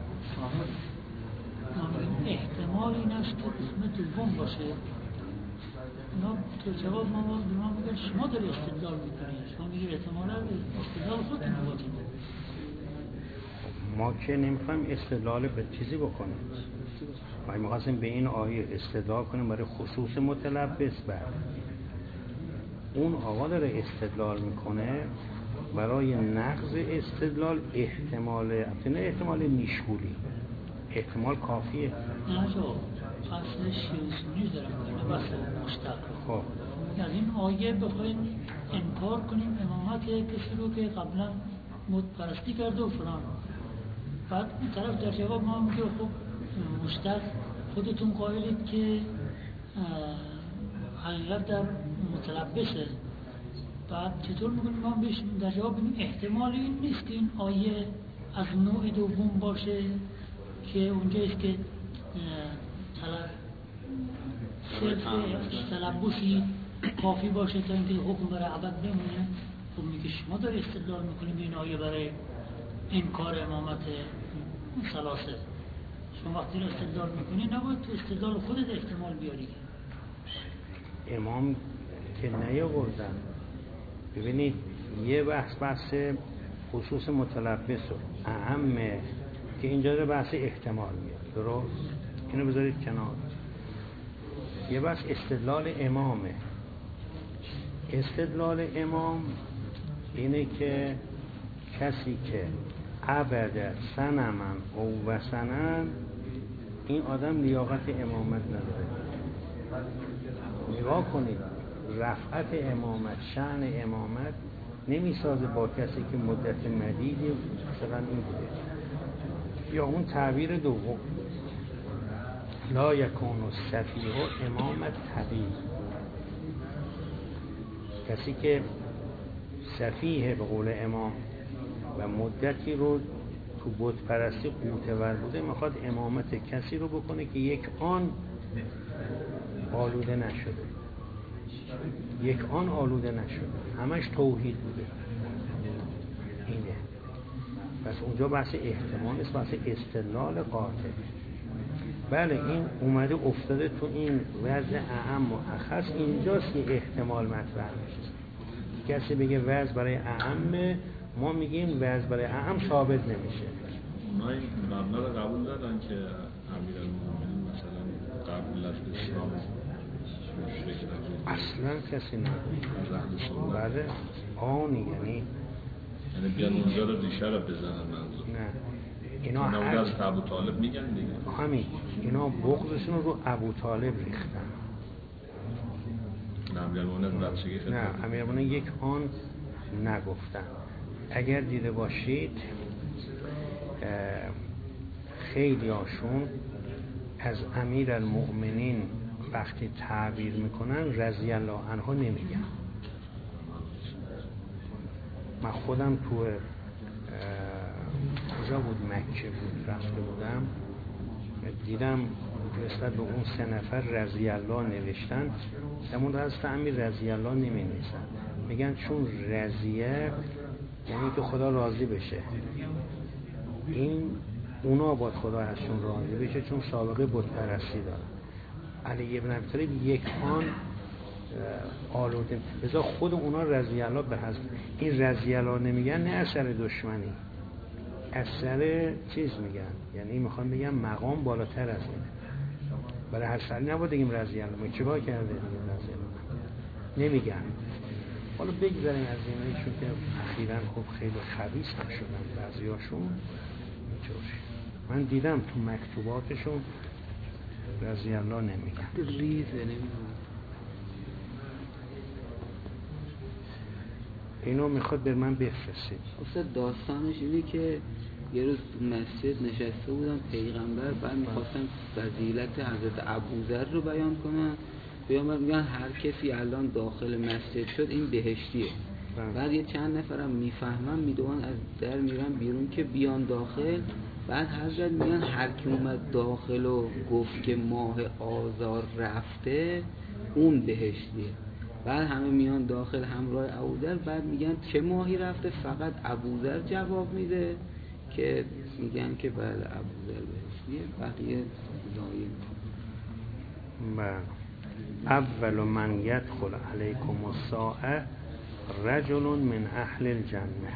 احتمال این است که قسمت دوم باشه. اینا تو جواب ما به ما میگن شما داری استدلال میکنید شما میگید احتمالا استدلال خودتون بودید. ما که نمیخوایم استدلال به چیزی بکنیم ما میخواستیم به این آیه استدلال کنیم برای خصوص متلبس بر اون آقا داره استدلال میکنه برای نقض استدلال احتمال نه احتمال نیشگولی احتمال کافیه. نه جو فصل شیوسونی دارم کنه بس مشتق خب یعنی این آیه بخواین انکار کنیم امامت کسی رو که قبلا متپرستی کرده و فلان بعد این طرف در جواب ما میگه خب مشتق خودتون قائلید که حقیقت در متلبسه بعد چطور میکنیم ما بهش در جواب بگیم احتمال این نیست که این آیه از نوع دوم باشه که اونجاییست که طلب صرف تلبسی کافی باشه تا اینکه حکم برای ابد بمونه. خب میگه شما داری استدلال میکنیم این آیه برای انکار امامت ثلاثه. شما وقتی رو استدلال میکنی نباید تو استدلال خودت احتمال بیاری. امام که نیاوردن. ببینید یه بحث بحث خصوص متلبس و اعمه که اینجا رو بحث احتمال میاد، درست؟ اینو بذارید کنار. یه بحث استدلال امامه. استدلال امام اینه که کسی که عبد صنما او وثنا، این آدم لیاقت امامت نداره. نگاه کنید رفعت امامت، شأن امامت نمیسازه با کسی که مدت مدیدی مثلا این بوده. یا اون تعبیر دوم، لا یکون السفیه امامت طبیعی، کسی که سفیه به قول امام و مدتی رو تو بت پرستی قوتور بوده، میخواد امامت کسی رو بکنه که یک آن آلوده نشده، یک آن آلوده نشده، همش توحید بوده. اینه. پس اونجا بحث احتمال است، بحث استدلال قاطع. بله این اومده افتاده تو این وضع اعم و اخص، اینجاست که احتمال مطرح میشه. کسی بگه وضع برای اعم، ما میگیم وضع برای اعم ثابت نمیشه. اونا این مبنا رو قبول دادن که امیرالمومنین مثلا قبل از اسلام مشرک نبود؟ اصلا کسی نبود. بله آنی یعنی یعنی بیان اونجا رو ریشه رو بزنن منظور. نه اینا اینا هر از ابو طالب میگن دیگه. همین اینا بغضشون رو ابو طالب ریختن. نه امیرالمومنین بچگی خیلی نه امیرالمومنین یک آن نگفتن. اگر دیده باشید خیلی هاشون از امیرالمؤمنین وقتی تعبیر میکنن رضی الله عنه نمیگن. من خودم تو کجا بود، مکه بود، رفته بودم دیدم نسبت به اون سه نفر رضی الله نوشتن، همون از امیر رضی الله نمی نویسن، میگن چون رضیه یعنی که خدا راضی بشه، این اونا باید خدا ازشون راضی بشه چون سابقه بت پرستی دارن. علی ابن ابی طالب یک آن آلوده، بذار خود اونا رضی الله به حضرت. این رضی الله نمیگن نه اثر دشمنی، اثر چیز میگن، یعنی میخوان بگم مقام بالاتر از اینه. برای هر سالی نباید بگیم رضی الله، ما چیکار کرده دیگه رضی الله نمیگن. حالا بگذاریم از اینایی چون که اخیراً خب خیلی خبیث نشدن بعضیاشون اینجوری. من دیدم تو مکتوباتشون رضی الله نمیگن. ریزه نمیگن. اینو میخواد بر من بفرستید. اصلا داستانش اینه که یه روز تو مسجد نشسته بودم، پیغمبر بعد میخواستم فضیلت حضرت ابوذر رو بیان کنم. پیغمبر میگن هر کسی الان داخل مسجد شد این بهشتیه. بعد یه چند نفرم میفهمن میدونن از در میرن بیرون که بیان داخل. بعد حضرت میگن هر کی اومد داخل و گفت که ماه آذار رفته اون بهشتیه. بعد همه میان داخل همراه ابوذر، بعد میگن چه ماهی رفته؟ فقط ابوذر جواب میده که میگن که بله ابوذر بهشتیه، بقیه ضایع. بله. اول من یدخل علیکم الساعه رجل من اهل الجنه.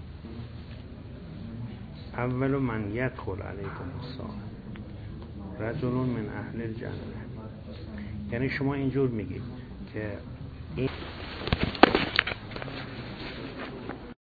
اول من یدخل علیکم الساعه رجل من اهل الجنه، یعنی شما اینجور میگید که این